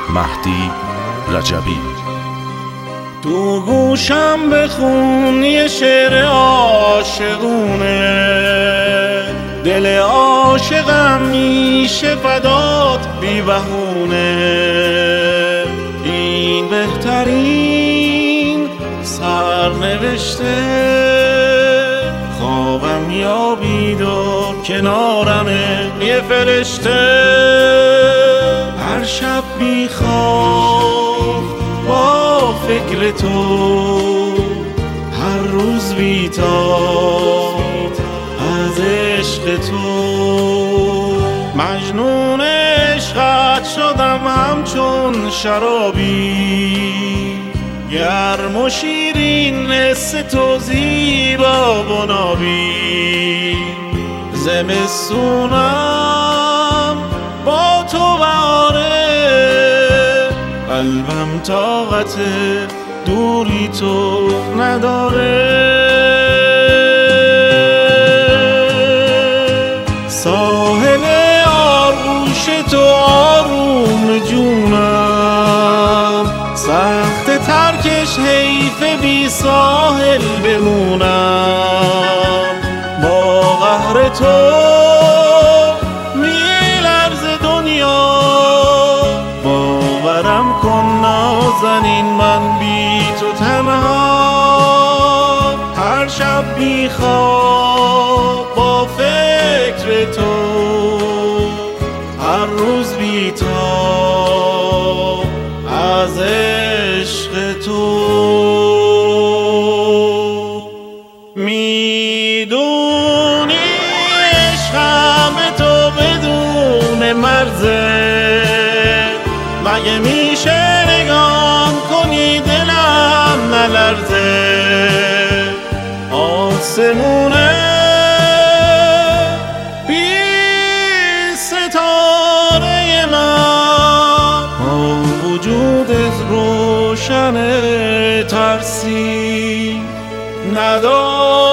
مهدی رجبی. تو گوشم بخون یه شعر عاشقونه، دل عاشقم میشه فدات بی بهونه. این بهترین سرنوشته، خوابم یا بیدار کنارمه یه فرشته. هر شب بیخواب با فکر تو، هر روز بیتاب از عشق تو. مجنون عشقت شدم همچون شرابی، گرم و شیرین حس تو زیبا و نابی. زمستونم با تو بهاره، قلبم طاقت دوری تو نداره. ساحل آغوش تو آروم جونم، سخت ترکش حیف بی ساحل بمونم. با قهر تو میلرزه دنیا، باورم کن نازنین من بی تو تنها. هر شب بیخواب با فکر تو، هر روز بیتاب از عشق تو. میدونی عشقم تو بدون مرزه، مگه میشه نگام کنی دلم نلرزه. آسمونه بی ستاره من، با وجودت روشن ترسی نداره.